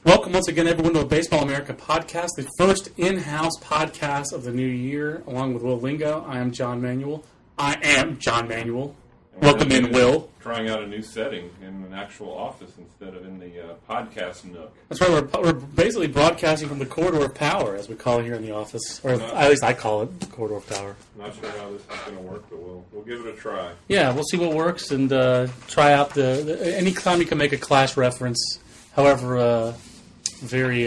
Welcome once again, everyone, to a Baseball America podcast, the first in-house podcast of the new year, along with Will Lingo. I am John Manuel. Welcome in, Will. Trying out a new setting in an actual office instead of in the podcast nook. That's right. We're basically broadcasting from the corridor of power, as we call it here in the office, or at least I call it the corridor of power. Not sure how this is going to work, but we'll give it a try. Yeah, we'll see what works and try out any time you can make a Clash reference, however very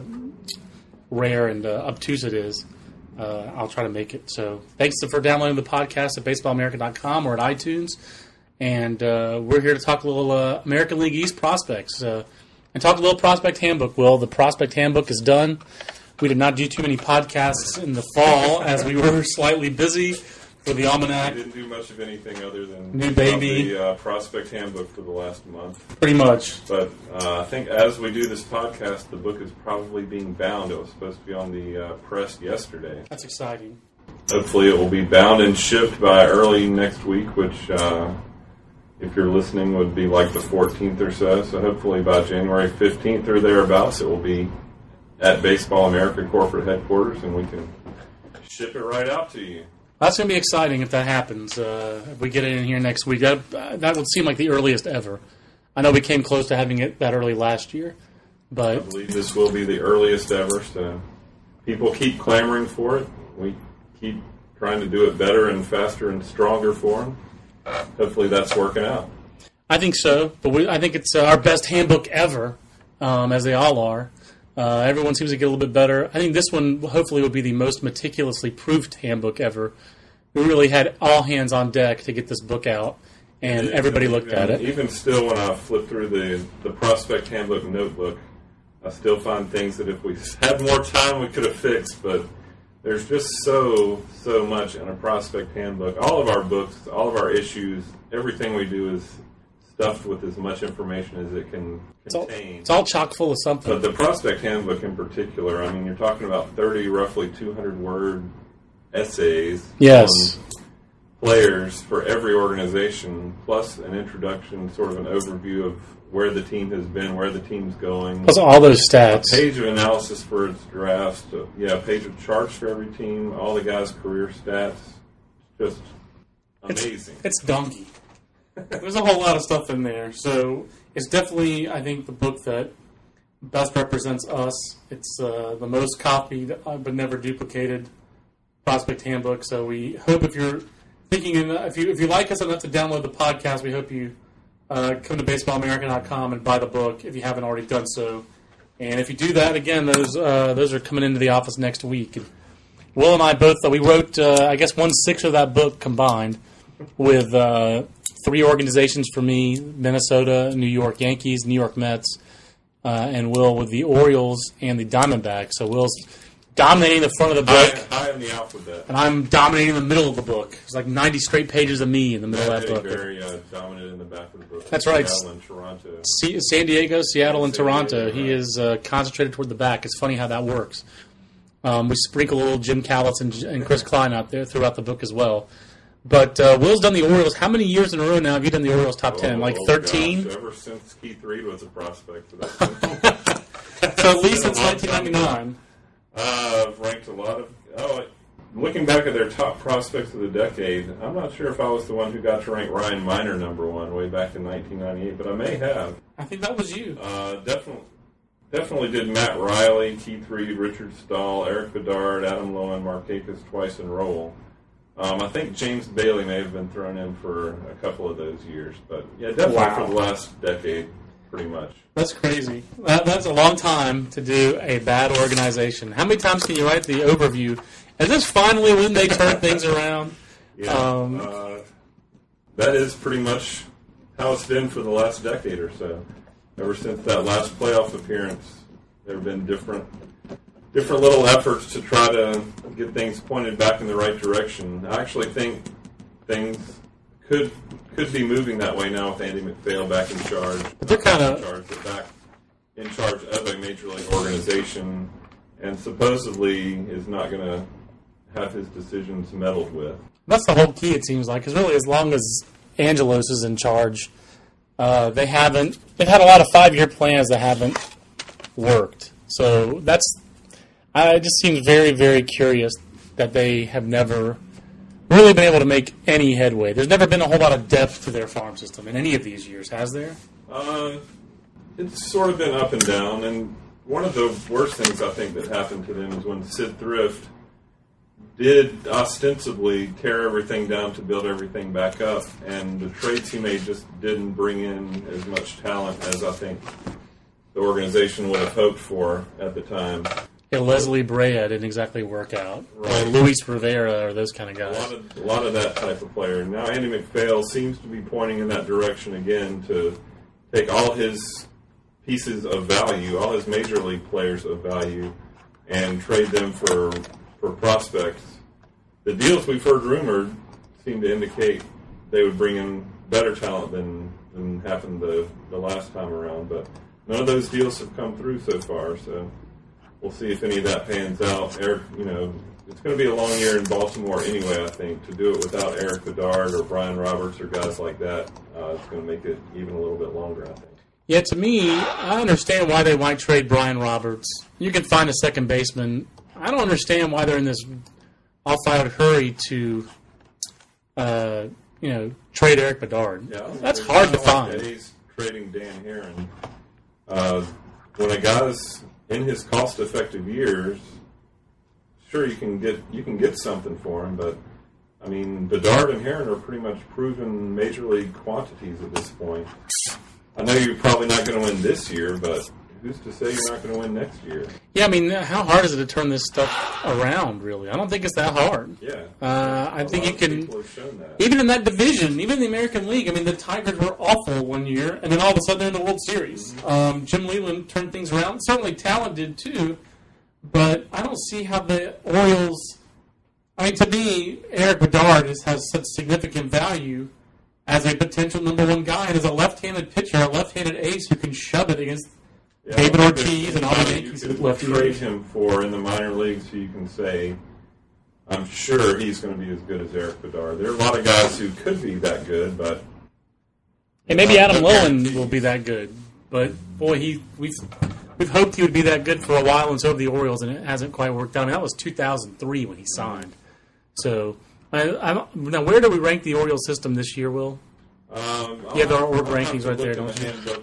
rare and obtuse it is. I'll try to make it. So thanks for downloading the podcast at baseballamerica.com or at iTunes. And we're here to talk a little American League East prospects and talk a little prospect handbook. Well, the prospect handbook is done. We did not do too many podcasts in the fall as we were slightly busy for the almanac. We didn't do much of anything other than new baby the prospect handbook for the last month. Pretty much. But I think as we do this podcast, the book is probably being bound. It was supposed to be on the press yesterday. That's exciting. Hopefully it will be bound and shipped by early next week, which, if you're listening, would be like the 14th or so. So hopefully by January 15th or thereabouts, it will be at Baseball America corporate headquarters, and we can ship it right out to you. That's going to be exciting if that happens. If we get it in here next week, that would seem like the earliest ever. I know we came close to having it that early last year, but I believe this will be the earliest ever. So people keep clamoring for it. We keep trying to do it better and faster and stronger for them. Hopefully that's working out. I think so. But I think it's our best handbook ever, as they all are. Everyone seems to get a little bit better. I think this one hopefully will be the most meticulously proofed handbook ever. We really had all hands on deck to get this book out, and everybody looked at it. Even still, when I flip through the prospect handbook notebook, I still find things that if we had more time we could have fixed, but there's just so much in a prospect handbook. All of our books, all of our issues, everything we do is stuffed with as much information as it can contain. It's all chock full of something. But the prospect handbook in particular, I mean, you're talking about 30, roughly 200-word essays yes. on players for every organization, plus an introduction, sort of an overview of where the team has been, where the team's going. Plus all those stats. A page of analysis for its drafts. A page of charts for every team, all the guys' career stats. Just amazing. It's donkey. There's a whole lot of stuff in there. So it's definitely, I think, the book that best represents us. It's the most copied but never duplicated prospect handbook. So we hope if you're thinking, if you like us enough to download the podcast, we hope you come to baseballamerica.com and buy the book if you haven't already done so. And if you do that, again, those are coming into the office next week. And Will and I both, we wrote, I guess, 1/6 of that book combined with 3 organizations for me: Minnesota, New York Yankees, New York Mets, and Will with the Orioles and the Diamondbacks. So Will's dominating the front of the book. I am the alphabet. And I'm dominating the middle of the book. It's like 90 straight pages of me in the middle of that book. Very dominant in the back of the book. That's right. Seattle and Toronto. San Diego, Seattle, and Toronto. Right. He is concentrated toward the back. It's funny how that works. We sprinkle a little Jim Callis and Chris Klein out there throughout the book as well. But Will's done the Orioles. How many years in a row now have you done the Orioles top 10? Like 13? Gosh, ever since Keith Reed was a prospect. So at least since 1999. I've ranked a lot of... looking back at their top prospects of the decade, I'm not sure if I was the one who got to rank Ryan Miner #1 way back in 1998, but I may have. I think that was you. Definitely did Matt Riley, Keith Reed, Richard Stahl, Eric Bedard, Adam Lowen, Mark Akins twice in roll. I think James Bailey may have been thrown in for a couple of those years, but yeah, definitely for the last decade, pretty much. That's crazy. That's a long time to do a bad organization. How many times can you write the overview? Is this finally when they turn things around? Yeah, that is pretty much how it's been for the last decade or so. Ever since that last playoff appearance, there have been different little efforts to try to get things pointed back in the right direction. I actually think things could be moving that way now with Andy MacPhail back in charge. They're back in charge of a major league organization, and supposedly is not going to have his decisions meddled with. That's the whole key, it seems like, because really as long as Angelos is in charge, they've had a lot of 5-year plans that haven't worked. So it just seems very, very curious that they have never really been able to make any headway. There's never been a whole lot of depth to their farm system in any of these years, has there? It's sort of been up and down, and one of the worst things I think that happened to them is when Sid Thrift did ostensibly tear everything down to build everything back up, and the trades he made just didn't bring in as much talent as I think the organization would have hoped for at the time. Yeah, Leslie Brea didn't exactly work out. Right. Or Luis Rivera or those kind of guys. A lot of that type of player. Now Andy MacPhail seems to be pointing in that direction again to take all his pieces of value, all his major league players of value, and trade them for prospects. The deals we've heard rumored seem to indicate they would bring in better talent than happened the last time around, but none of those deals have come through so far, so we'll see if any of that pans out. Eric, it's going to be a long year in Baltimore anyway, I think. To do it without Eric Bedard or Brian Roberts or guys like that, it's going to make it even a little bit longer, I think. Yeah, to me, I understand why they might trade Brian Roberts. You can find a second baseman. I don't understand why they're in this all-fired hurry to, trade Eric Bedard. Yeah, that's hard to find. Like he's trading Dan Heron. When a guy's in his cost-effective years, sure you can get something for him, but I mean Bedard and Heron are pretty much proven major league quantities at this point. I know you're probably not going to win this year, but who's to say you're not going to win next year? Yeah, I mean, how hard is it to turn this stuff around, really? I don't think it's that hard. Yeah. I think you can, people have shown that. even in that division, even in the American League, I mean, the Tigers were awful one year, and then all of a sudden they're in the World Series. Mm-hmm. Jim Leland turned things around. Certainly talented, too, but I don't see how the Orioles... I mean, to me, Eric Bedard has such significant value as a potential number one guy, and as a left-handed pitcher, a left-handed ace who can shove it against David Ortiz and all the Yankees with lefty trade hitters. him for in the minor leagues, so you can say, I'm sure he's going to be as good as Eric Bedard. There are a lot of guys who could be that good, but And maybe Adam Lowen will be that good, but boy, we've hoped he would be that good for a while, and so have the Orioles, and it hasn't quite worked out. I mean, that was 2003 when he signed. So, now where do we rank the Orioles system this year, Will? You have our org rankings right there, don't you? Handbook,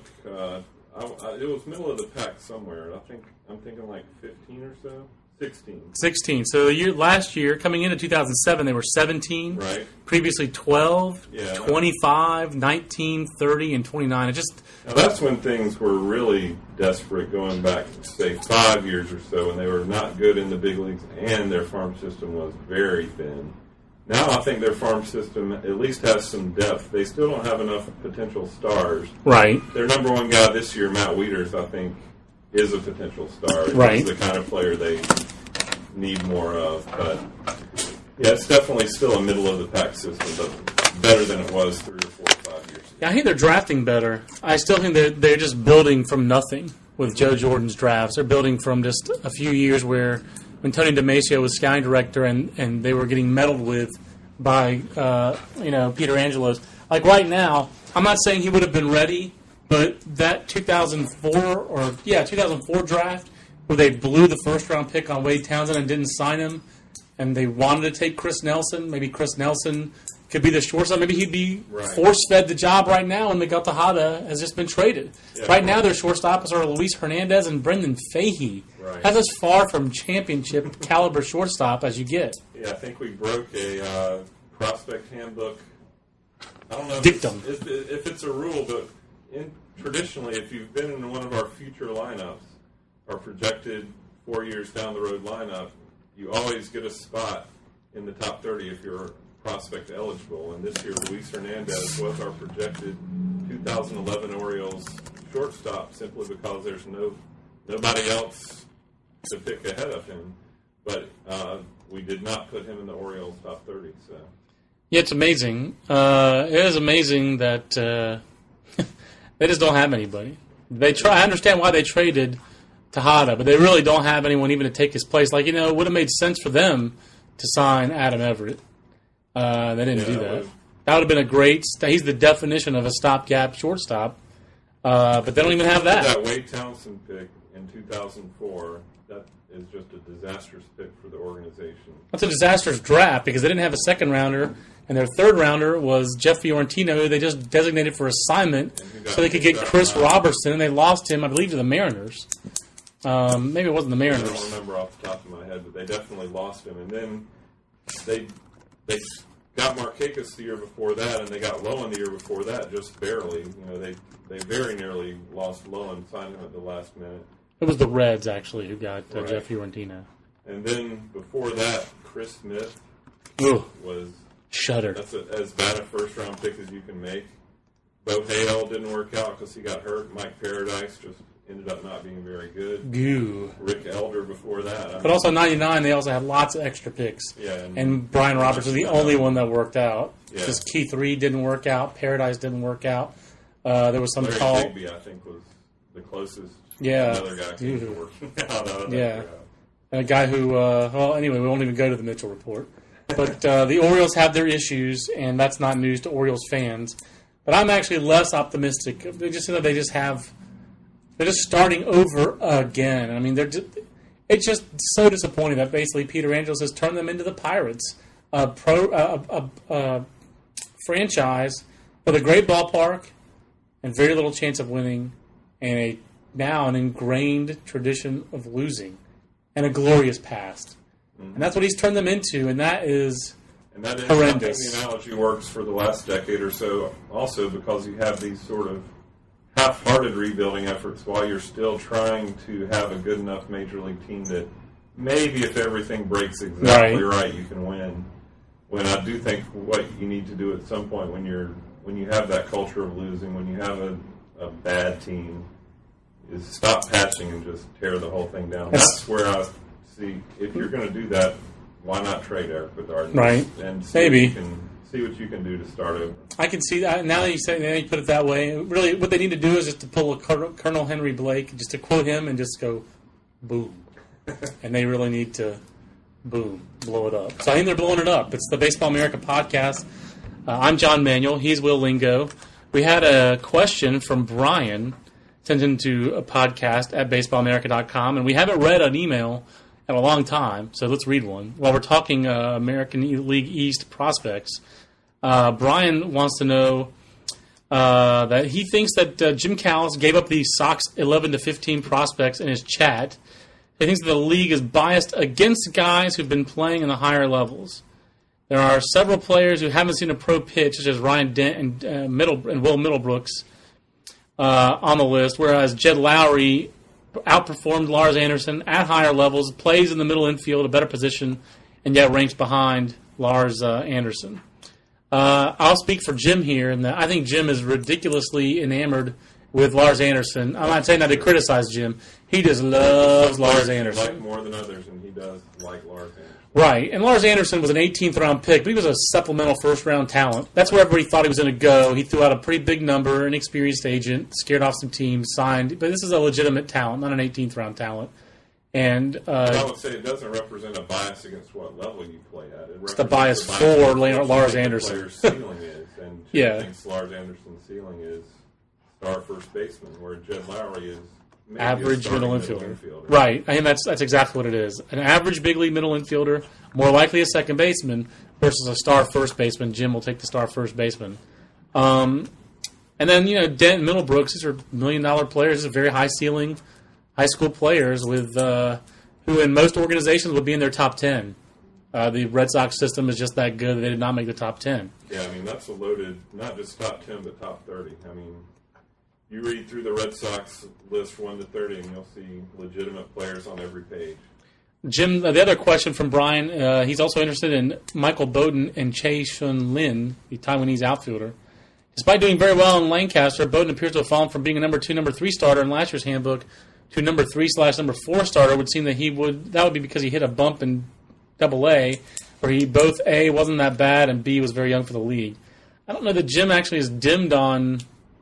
it was middle of the pack somewhere. I'm thinking like 15 or so. 16. 16. So last year, coming into 2007, they were 17. Right. Previously 12, Yeah. 25, 19, 30, and 29. Now that's when things were really desperate, going back, say, 5 years or so, and they were not good in the big leagues, and their farm system was very thin. Now I think their farm system at least has some depth. They still don't have enough potential stars. Right. Their number one guy this year, Matt Wieters, I think, is a potential star. Right. He's the kind of player they need more of. But, yeah, it's definitely still a middle-of-the-pack system, but better than it was 3 or 4 or 5 years ago. Yeah, I think they're drafting better. I still think they're just building from nothing with Joe Jordan's drafts. They're building from just a few years where when Tony DiMacio was scouting director and they were getting meddled with by, Peter Angelos. Like right now, I'm not saying he would have been ready, but that 2004 draft where they blew the first-round pick on Wade Townsend and didn't sign him, and they wanted to take Chris Nelson. Maybe Chris Nelson could be the shortstop. Maybe he'd be force-fed the job right now, and Miguel Tejada has just been traded. Yeah, right now, their shortstops are Luis Hernandez and Brendan Fahey. Right. That's as far from championship-caliber shortstop as you get. Yeah, I think we broke a prospect handbook. I don't know Dictum. if it's a rule, but traditionally, if you've been in one of our future lineups, our projected 4 years down the road lineup, you always get a spot in the top 30 if you're prospect eligible. And this year, Luis Hernandez was our projected 2011 Orioles shortstop simply because there's nobody else to pick ahead of him. But we did not put him in the Orioles top 30. So. Yeah, it's amazing. It is amazing that they just don't have anybody. They try. I understand why they traded Tejada, but they really don't have anyone even to take his place. Like, it would have made sense for them to sign Adam Everett. They didn't do that. That would have been a great... He's the definition of a stopgap shortstop, but they don't even have that. That Wade Townsend pick, in 2004, that is just a disastrous pick for the organization. That's a disastrous draft because they didn't have a second rounder, and their third rounder was Jeff Fiorentino, who they just designated for assignment so they could get Chris Robertson, and they lost him, I believe, to the Mariners. Maybe it wasn't the Mariners. I don't remember off the top of my head, but they definitely lost him. And then they got Markakis the year before that, and they got Lowen the year before that, just barely. They very nearly lost Lowen, signed him at the last minute. It was the Reds, actually, who got Right. Jeff Fiorentino. And then before that, Chris Smith Ugh, was... shudder. That's as bad a first-round pick as you can make. Bo Hale didn't work out because he got hurt. Mike Paradise just ended up not being very good. Goo. Rick Elder before that. But also 99, they also had lots of extra picks. Yeah, And Brian Roberts was the only one that worked out. Yeah. Because Keith Reed didn't work out. Paradise didn't work out. There was some Larry call. Digby, I think, was the closest. Yeah. Another guy came to working out. Yeah. A guy who, well, anyway, we won't even go to the Mitchell report. But the Orioles have their issues, and that's not news to Orioles fans. But I'm actually less optimistic. They're just starting over again. I mean, it's just so disappointing that basically Peter Angelos has turned them into the Pirates, a franchise with a great ballpark and very little chance of winning, and now an ingrained tradition of losing and a glorious past. Mm-hmm. And that's what he's turned them into, and that is horrendous. I think the analogy works for the last decade or so also because you have these sort of half-hearted rebuilding efforts while you're still trying to have a good enough major league team that maybe if everything breaks exactly right you can win. When I do think what you need to do at some point when you have that culture of losing, when you have a bad team, is stop patching and just tear the whole thing down. That's where I see, if you're going to do that, why not trade Eric Bedard? Right. And maybe. See what you can do to start over. I can see that. Now that you put it that way, really what they need to do is just to pull a Colonel Henry Blake, just to quote him and just go, boom. And they really need to, boom, blow it up. So I think they're blowing it up. It's the Baseball America podcast. I'm John Manuel. He's Will Lingo. We had a question from Brian sent into a podcast at baseballamerica.com, and we haven't read an email in a long time, so let's read one. While we're talking American League East prospects, Brian wants to know that he thinks that Jim Callis gave up the Sox 11 to 15 prospects in his chat. He thinks that the league is biased against guys who've been playing in the higher levels. There are several players who haven't seen a pro pitch, such as Ryan Dent and Will Middlebrooks on the list, whereas Jed Lowry outperformed Lars Anderson at higher levels, plays in the middle infield, a better position, and yet ranks behind Lars Anderson. I'll speak for Jim here, and I think Jim is ridiculously enamored with Lars Anderson. I'm not saying that to criticize Jim. He just loves Lars Anderson. Like more than others, and he does like Lars Anderson. Right, and Lars Anderson was an 18th round pick, but he was a supplemental first round talent. That's where everybody thought he was going to go. He threw out a pretty big number, an experienced agent, scared off some teams, signed. But this is a legitimate talent, not an 18th round talent. And I would say it doesn't represent a bias against what level you play at. It's the bias for Lars Anderson. Player's ceiling is, and Jim thinks Lars Anderson's ceiling is star first baseman, where Jed Lowry is maybe average middle infielder. Right. I mean, that's exactly what it is. An average big league middle infielder, more likely a second baseman, versus a star first baseman. Jim will take the star first baseman. And then, Dent and Middlebrooks, these are $1 million players. These are very high ceiling, high school players with who in most organizations would be in their top 10. The Red Sox system is just that good that they did not make the top 10. Yeah, I mean, that's a loaded, not just top 10, but top 30. I mean, you read through the Red Sox list 1 to 30, and you'll see legitimate players on every page. Jim, the other question from Brian, he's also interested in Michael Bowden and Chae Shun Lin, the Taiwanese outfielder. Despite doing very well in Lancaster, Bowden appears to have fallen from being a number 2, number 3 starter in last year's handbook to number 3/number 4 starter. It would seem that that would be because he hit a bump in Double-A, where he both A wasn't that bad and B was very young for the league. I don't know that Jim actually is dimmed on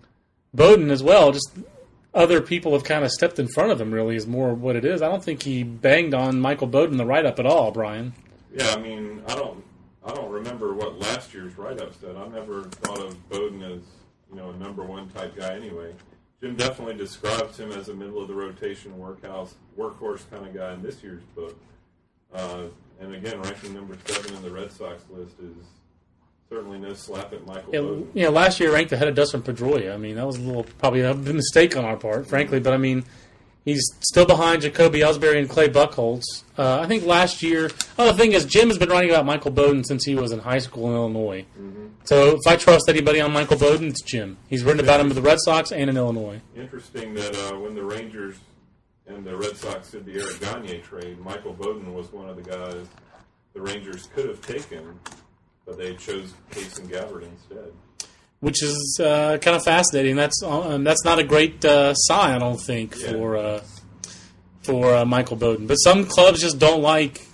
Bowden as well. Just other people have kind of stepped in front of him, really, is more what it is. I don't think he banged on Michael Bowden the write-up at all, Brian. Yeah, I mean, I don't remember what last year's write-up said. I never thought of Bowden as, a number 1 type guy anyway. Jim definitely describes him as a middle-of-the-rotation workhorse kind of guy in this year's book. And again, ranking number 7 in the Red Sox list is certainly no slap at Michael Bowden. Yeah, last year ranked ahead of Dustin Pedroia. I mean, that was probably a mistake on our part, frankly. But, I mean, he's still behind Jacoby Ellsbury and Clay Buchholz. I think last year... Oh, the thing is, Jim has been writing about Michael Bowden since he was in high school in Illinois. Mm-hmm. So if I trust anybody on Michael Bowden, it's Jim. He's written about him with the Red Sox and in Illinois. Interesting that when the Rangers and the Red Sox did the Eric Gagne trade, Michael Bowden was one of the guys the Rangers could have taken, but they chose Case and Gabbard instead. Which is kind of fascinating. That's not a great sign, I don't think, for Michael Bowden. But some clubs just don't like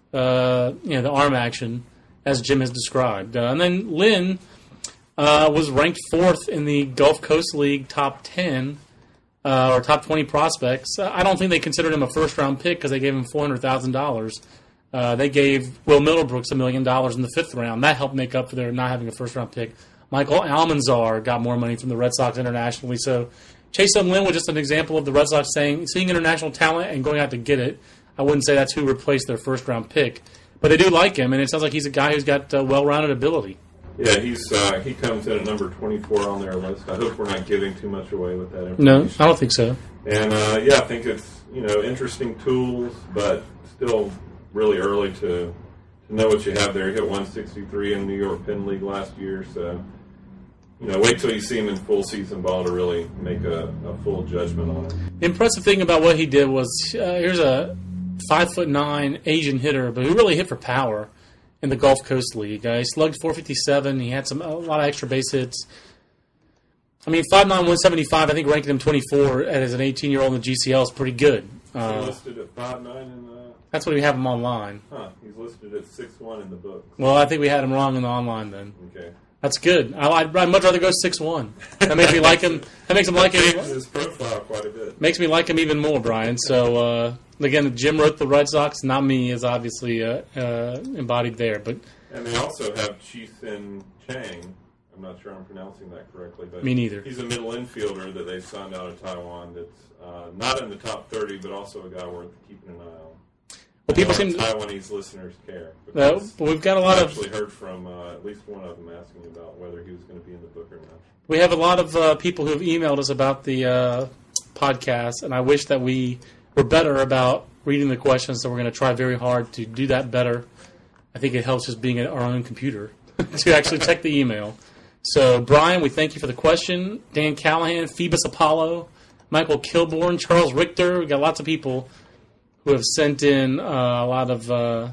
the arm action, as Jim has described. And then Lynn was ranked 4th in the Gulf Coast League top 10 or top 20 prospects. I don't think they considered him a first-round pick because they gave him $400,000. They gave Will Middlebrooks $1 million in the 5th round. That helped make up for their not having a first-round pick. Michael Almanzar got more money from the Red Sox internationally. So Chase-Young Lynn was just an example of the Red Sox seeing international talent and going out to get it. I wouldn't say that's who replaced their first-round pick. But they do like him, and it sounds like he's a guy who's got well-rounded ability. Yeah, he comes in at number 24 on their list. I hope we're not giving too much away with that information. No, I don't think so. And, I think it's, interesting tools, but still really early to know what you have there. He hit 163 in the New York Penn League last year, so, wait till you see him in full season ball to really make a full judgment on it. The impressive thing about what he did was, here's a 5'9" Asian hitter, but who really hit for power in the Gulf Coast League. He slugged .457. He had a lot of extra base hits. I mean, 5'9", 175, I think ranking him 24 as an 18-year-old in the GCL is pretty good. He's listed at 5'9" in the... That's what we have him online. Huh, he's listed at 6'1" in the book. Well, I think we had him wrong in the online then. Okay. That's good. I'd much rather go 6'1". That makes me like him. That makes him like him. His profile quite a bit. Makes me like him even more, Brian. So again, Jim wrote the Red Sox. Not me is obviously embodied there, but and they also have Chi-Sin Chang. I'm not sure I'm pronouncing that correctly, but me neither. He's a middle infielder that they've signed out of Taiwan. That's not in the top 30, but also a guy worth keeping an eye on. Well, people seem Taiwanese listeners care. But we've got a lot I've actually heard from at least one of them asking about whether he was going to be in the book or not. We have a lot of people who have emailed us about the podcast, and I wish that we were better about reading the questions, so we're going to try very hard to do that better. I think it helps just being at our own computer to actually check the email. So, Brian, we thank you for the question. Dan Callahan, Phoebus Apollo, Michael Kilborn, Charles Richter. We've got lots of people who have sent in a lot of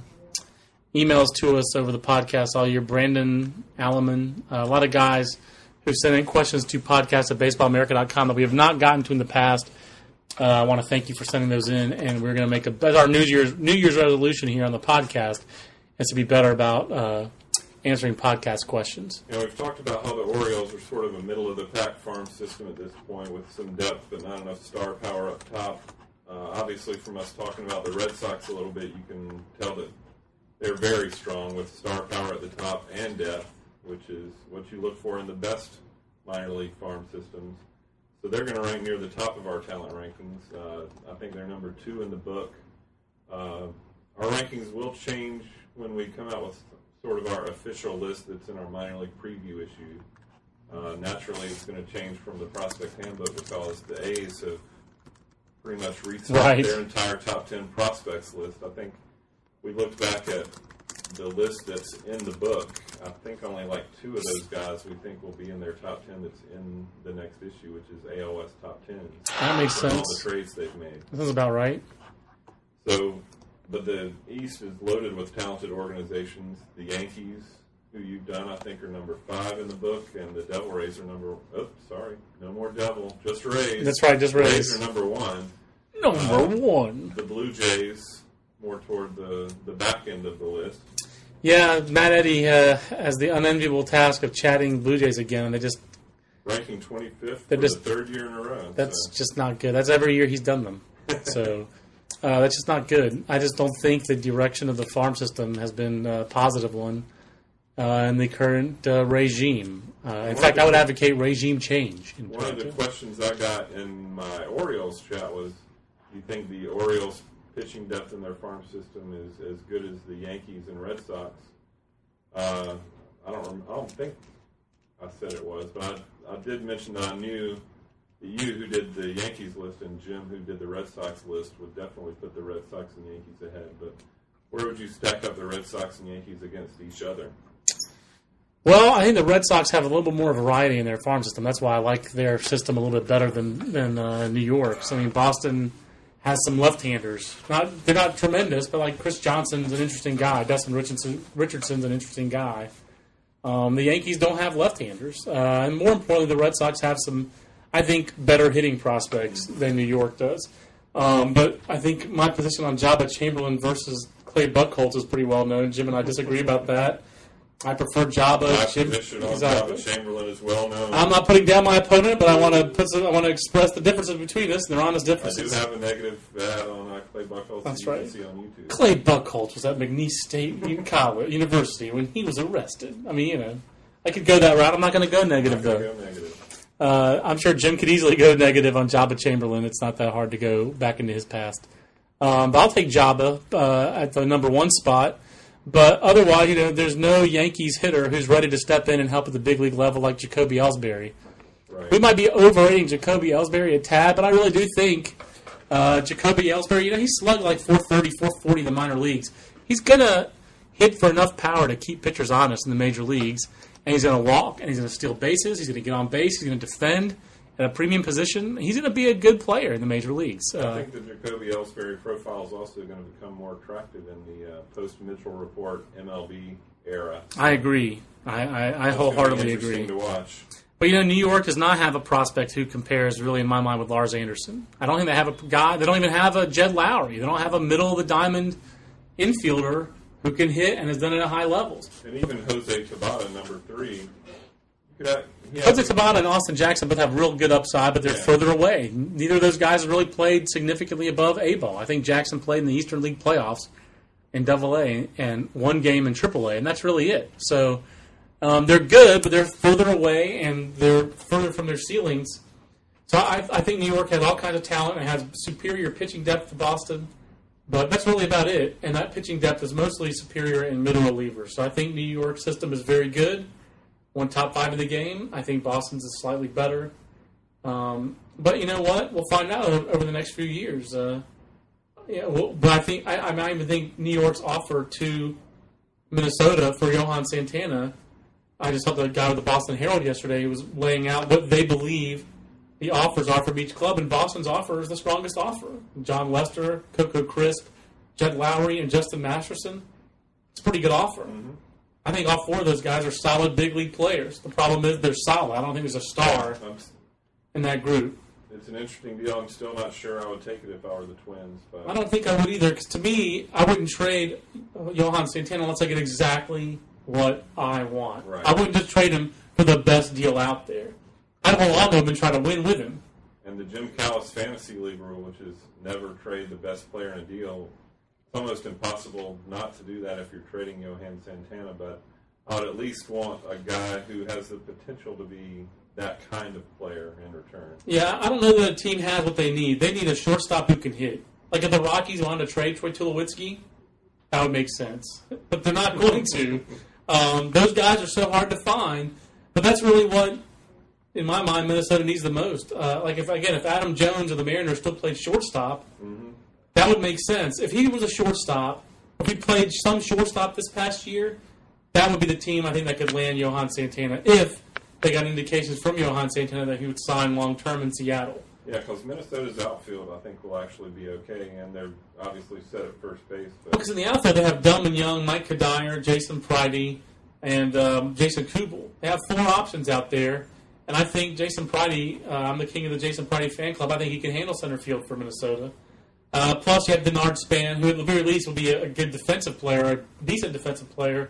emails to us over the podcast all year. Brandon Alleman, a lot of guys who've sent in questions to podcast@baseballamerica.com that we have not gotten to in the past. I want to thank you for sending those in, and we're going to make our New Year's resolution here on the podcast is to be better about answering podcast questions. We've talked about how the Orioles are sort of a middle-of-the-pack farm system at this point with some depth but not enough star power up top. Obviously, from us talking about the Red Sox a little bit, you can tell that they're very strong with star power at the top and depth, which is what you look for in the best minor league farm systems. So they're going to rank near the top of our talent rankings. I think they're number 2 in the book. Our rankings will change when we come out with sort of our official list that's in our minor league preview issue. Naturally, it's going to change from the prospect handbook because the A's have pretty much reset their entire top 10 prospects list. I think we looked back at the list that's in the book. I think only like 2 of those guys we think will be in their top 10 that's in the next issue, which is AOS top 10. That makes sense. All the trades they've made. That sounds about right. So, but the East is loaded with talented organizations. The Yankees, who you've done, I think, are number 5 in the book, and the Devil Rays are no more Devil, just Rays. That's right, just Rays. Rays are number 1. Number 1. The Blue Jays, more toward the back end of the list. Yeah, Matt Eddy has the unenviable task of chatting Blue Jays again, and they just... Ranking 25th for the 3rd year in a row. That's just not good. That's every year he's done them. So that's just not good. I just don't think the direction of the farm system has been a positive one. in the current regime. In fact, I would advocate regime change. One of the questions I got in my Orioles chat was, do you think the Orioles pitching depth in their farm system is as good as the Yankees and Red Sox? I don't think I said it was, but I did mention that I knew that you, who did the Yankees list, and Jim, who did the Red Sox list, would definitely put the Red Sox and Yankees ahead. But where would you stack up the Red Sox and Yankees against each other? Well, I think the Red Sox have a little bit more variety in their farm system. That's why I like their system a little bit better than New York's. I mean, Boston has some left-handers. They're not tremendous, but like Chris Johnson's an interesting guy. Dustin Richardson's an interesting guy. The Yankees don't have left-handers. And more importantly, the Red Sox have some, I think, better hitting prospects than New York does. But I think my position on Jabba Chamberlain versus Clay Buchholz is pretty well known. Jim and I disagree about that. I prefer Jabba. My position on Jabba Chamberlain is well known. I'm not putting down my opponent, but I want to express the differences between us. They're honest differences. I do have a negative ad on Clay Buchholz. That's right. Can see on YouTube. Clay Buchholz was at McNeese State University when he was arrested. I mean, I could go that route. I'm not going to go negative, though. Go negative. I'm sure Jim could easily go negative on Jabba Chamberlain. It's not that hard to go back into his past. But I'll take Jabba at the number one spot. But otherwise, there's no Yankees hitter who's ready to step in and help at the big league level like Jacoby Ellsbury. Right. We might be overrating Jacoby Ellsbury a tad, but I really do think Jacoby Ellsbury, he slugged like 430, 440 in the minor leagues. He's going to hit for enough power to keep pitchers honest in the major leagues, and he's going to walk, and he's going to steal bases, he's going to get on base, he's going to defend at a premium position. He's going to be a good player in the major leagues. I think the Jacoby Ellsbury profile is also going to become more attractive in the post-Mitchell Report MLB era. I agree. I wholeheartedly agree. Interesting to watch. But, New York does not have a prospect who compares, really, in my mind, with Lars Anderson. I don't think they have a guy. They don't even have a Jed Lowry. They don't have a middle-of-the-diamond infielder who can hit and has done it at high levels. And even Jose Tabata, number 3. Jose Tabata and Austin Jackson both have real good upside, but they're further away. Neither of those guys have really played significantly above A-ball. I think Jackson played in the Eastern League playoffs in AA and one game in AAA, and that's really it. So they're good, but they're further away, and they're further from their ceilings. So I think New York has all kinds of talent and has superior pitching depth to Boston, but that's really about it. And that pitching depth is mostly superior in middle relievers. So I think New York's system is very good. Won top 5 of the game. I think Boston's is slightly better. But you know what? We'll find out over the next few years. But I think I even think New York's offer to Minnesota for Johan Santana. I just saw the guy with the Boston Herald yesterday who was laying out what they believe the offers are from each club, and Boston's offer is the strongest offer. John Lester, Coco Crisp, Jed Lowry, and Justin Masterson. It's a pretty good offer. Mm-hmm. I think all 4 of those guys are solid big league players. The problem is they're solid. I don't think there's a star in that group. It's an interesting deal. I'm still not sure I would take it if I were the Twins. But I don't think I would either, because to me, I wouldn't trade Johan Santana unless I get exactly what I want. Right. I wouldn't just trade him for the best deal out there. I'd hold on to him and try to win with him. And the Jim Callis Fantasy League rule, which is never trade the best player in a deal, it's almost impossible not to do that if you're trading Johan Santana, but I would at least want a guy who has the potential to be that kind of player in return. Yeah, I don't know that a team has what they need. They need a shortstop who can hit. Like if the Rockies wanted to trade Troy Tulowitzki, that would make sense. But they're not going to. Those guys are so hard to find. But that's really what, in my mind, Minnesota needs the most. If Adam Jones of the Mariners still played shortstop, that would make sense. If he was a shortstop, if he played some shortstop this past year, that would be the team I think that could land Johan Santana if they got indications from Johan Santana that he would sign long-term in Seattle. Yeah, because Minnesota's outfield, I think, will actually be okay, and they're obviously set at first base. Because in the outfield, they have Delman Young, Mike Kadire, Jason Pridey, and Jason Kubel. They have 4 options out there, and I think Jason Pridey, I'm the king of the Jason Pridey fan club, I think he can handle center field for Minnesota. Plus, you have Denard Span, who at the very least will be a good defensive player, a decent defensive player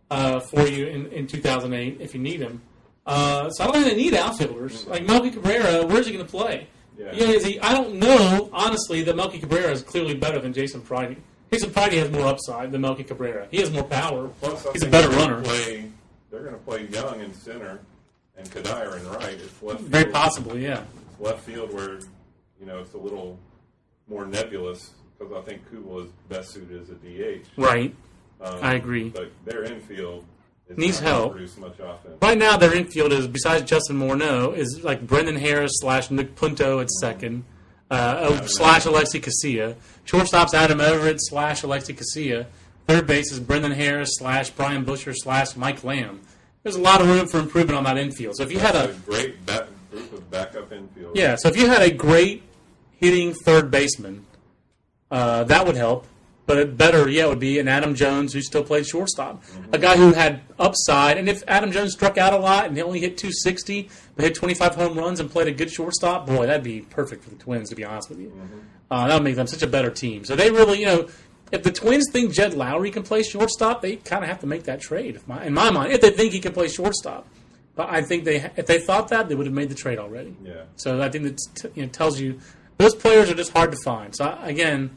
for you in 2008 if you need him. So I don't think they need outfielders. Like Melky Cabrera, where's he going to play? Yeah. I don't know, honestly, that Melky Cabrera is clearly better than Jason Pridey. He's probably has more upside than Melky Cabrera. He has more power. Plus, I He's a think better they're runner. They're going to play Young in center and Kadire in right. It's left field. Very possibly, yeah. It's left field where, it's a little more nebulous because I think Kubel is best suited as a DH. Right. I agree. But their infield is needs not going to help. produce much offense. Right now, their infield is, besides Justin Morneau, is like Brendan Harris / Nick Punto at second, / Alexi Casilla. Shortstop's Adam Everett / Alexi Casilla. Third base is Brendan Harris / Brian Busher / Mike Lamb. There's a lot of room for improvement on that infield. So if you had a great group of backup infield. Yeah, so if you had a great hitting third baseman, that would help. But better yet would be an Adam Jones who still played shortstop. A guy who had upside. And if Adam Jones struck out a lot and he only hit 260, but hit 25 home runs and played a good shortstop, boy, that'd be perfect for the Twins, to be honest with you. That would make them such a better team. So they really, if the Twins think Jed Lowry can play shortstop, they kind of have to make that trade, in my mind, if they think he can play shortstop. But I think if they thought that, they would have made the trade already. Yeah. So I think that tells you those players are just hard to find. So again,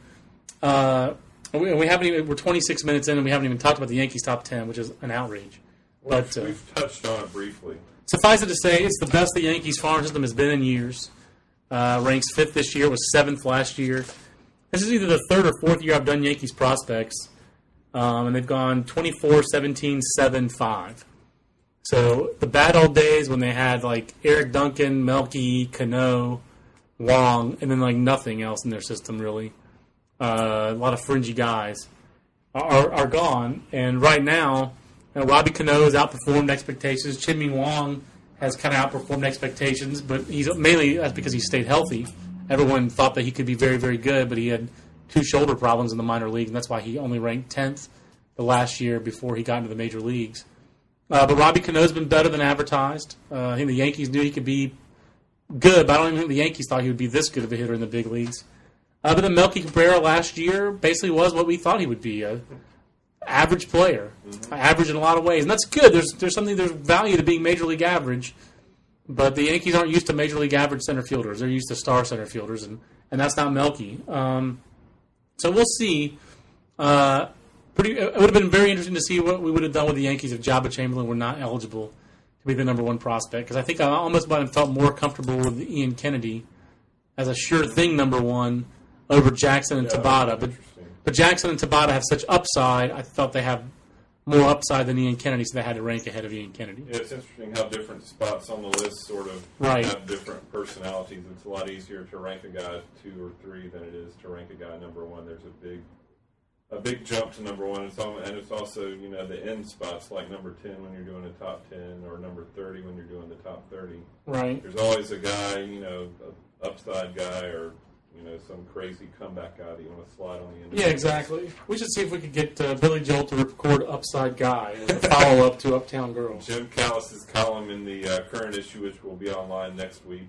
we haven't even, we're 26 minutes in and we haven't even talked about the Yankees top 10, which is an outrage. But we've touched on it briefly. Suffice it to say, it's the best the Yankees farm system has been in years. Ranks 5th this year, was 7th last year. This is either the 3rd or 4th year I've done Yankees prospects, and they've gone 24, 17, 7, 5. So the bad old days when they had like Eric Duncan, Melky, Cano, Wong, and then like nothing else in their system really. A lot of fringy guys are gone, and right now, Robbie Cano has outperformed expectations. Chien-Ming Wang has kind of outperformed expectations, but that's because he stayed healthy. Everyone thought that he could be very, very good, but he had 2 shoulder problems in the minor leagues, and that's why he only ranked 10th the last year before he got into the major leagues. But Robbie Cano's been better than advertised. I think the Yankees knew he could be good, but I don't even think the Yankees thought he would be this good of a hitter in the big leagues. But then Melky Cabrera last year basically was what we thought he would be, an average player. Average in a lot of ways. And that's good. There's value to being major league average. But the Yankees aren't used to major league average center fielders. They're used to star center fielders, and that's not Melky. So we'll see. It would have been very interesting to see what we would have done with the Yankees if Jabba Chamberlain were not eligible to be the number 1 prospect. Because I think I almost might have felt more comfortable with Ian Kennedy as a sure thing number 1 over Jackson and Tabata. But Jackson and Tabata have such upside, I felt they have more upside than Ian Kennedy, so they had to rank ahead of Ian Kennedy. Yeah, it's interesting how different spots on the list sort of have different personalities. It's a lot easier to rank a guy 2 or 3 than it is to rank a guy number 1. There's a big jump to number 1. And it's also, the end spots like number 10 when you're doing the top 10 or number 30 when you're doing the top 30. Right. There's always a guy, an upside guy or some crazy comeback guy that you want to slide on the end. Yeah, exactly. We should see if we could get Billy Joel to record Upside Guy as a follow-up to Uptown Girl. Jim Callis' column in the current issue, which will be online next week,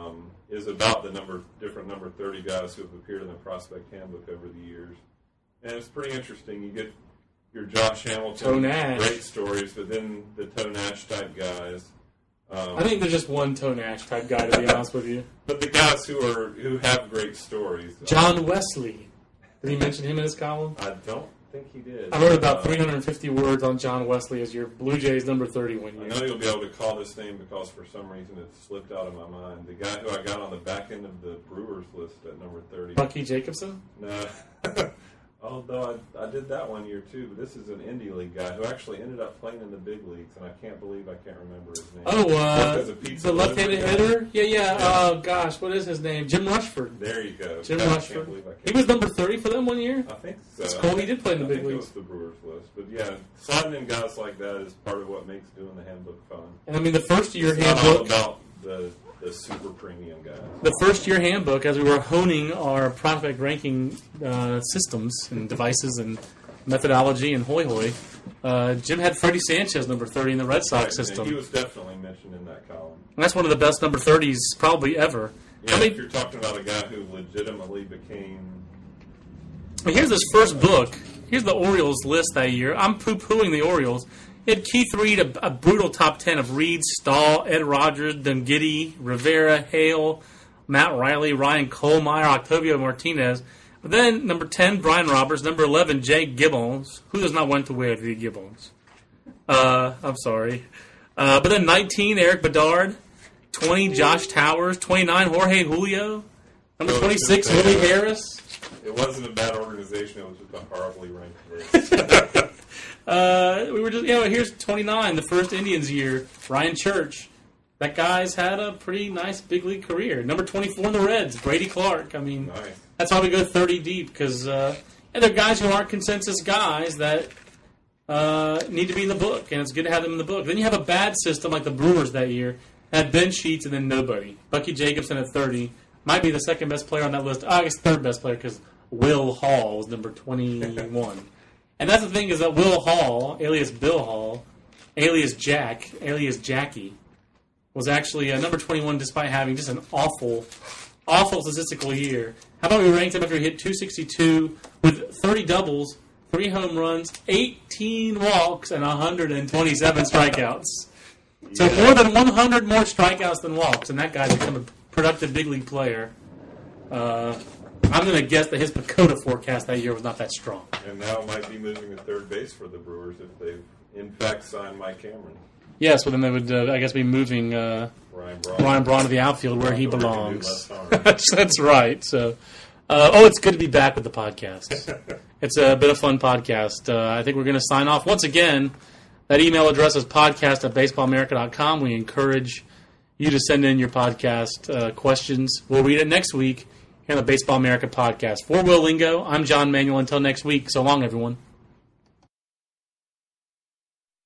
is about the different number 30 guys who have appeared in the Prospect Handbook over the years. And it's pretty interesting. You get your Josh Hamilton, Toe Nash. Great stories, but then the Toe Nash type guys. I think there's just one Toe Nash type guy, to be honest with you. But the guys who have great stories. John Wesley. Did he mention him in his column? I don't think he did. I wrote about 350 words on John Wesley as your Blue Jays number 30 one year. I know you'll be able to call this name because for some reason it slipped out of my mind. The guy who I got on the back end of the Brewers list at number 30. Bucky Jacobson? No. Although I did that one year too, but this is an indie league guy who actually ended up playing in the big leagues, and I can't believe I can't remember his name. Oh, the left-handed hitter? Yeah. Oh, gosh, what is his name? Jim Rushford. There you go. Jim Rushford. He was number 30 for them one year? I think so. That's cool. He did play in the big leagues. It was the Brewers list. But yeah, sliding in guys like that is part of what makes doing the handbook fun. And I mean, the first-year Not handbook... all about the super premium guys. The first-year handbook, as we were honing our prospect ranking systems and devices and methodology and hoy, Jim had Freddie Sanchez number 30 in the Red Sox system. He was definitely mentioned in that column. And that's one of the best number 30s probably ever. Yeah, if you're talking about a guy who legitimately became... Here's his first book. Here's the Orioles list that year. I'm poo-pooing the Orioles. He had Keith Reed, a brutal top 10 of Reed, Stahl, Ed Rogers, Dungitti, Rivera, Hale, Matt Riley, Ryan Kohlmeyer, Octavio Martinez. But then, number 10, Brian Roberts. Number 11, Jay Gibbons. Who does not want to wear the Gibbons? I'm sorry. But then 19, Eric Bedard. 20, Josh Towers. 29, Jorge Julio. Number 26, Willie Harris. It wasn't a bad organization. It was just a horribly ranked list. Here's 29, the first Indians year. Ryan Church. That guy's had a pretty nice big league career. Number 24 in the Reds, Brady Clark. I mean, nice. That's why we go 30 deep, because they're guys who aren't consensus guys that need to be in the book, and it's good to have them in the book. Then you have a bad system like the Brewers that year. Had Ben Sheets and then nobody. Bucky Jacobson at 30. Might be the second best player on that list. I guess third best player because Will Hall was number 21. And that's the thing is that Will Hall, alias Bill Hall, alias Jack, alias Jackie, was actually number 21 despite having just an awful statistical year. How about we ranked him after he hit 262 with 30 doubles, 3 home runs, 18 walks, and 127 strikeouts. So more than 100 more strikeouts than walks, and that guy's become a productive big league player. I'm going to guess that his PECOTA forecast that year was not that strong. And now might be moving to third base for the Brewers if they've, in fact, signed Mike Cameron. Yes, well then they would, I guess, be moving Ryan Braun to the outfield where he belongs. That's right. So, it's good to be back with the podcast. It's been a fun podcast. I think we're going to sign off once again. That email address is podcast@baseballamerica.com. We encourage you to send in your podcast questions. We'll read it next week here on the Baseball America podcast. For Will Lingo, I'm John Manuel. Until next week, so long, everyone.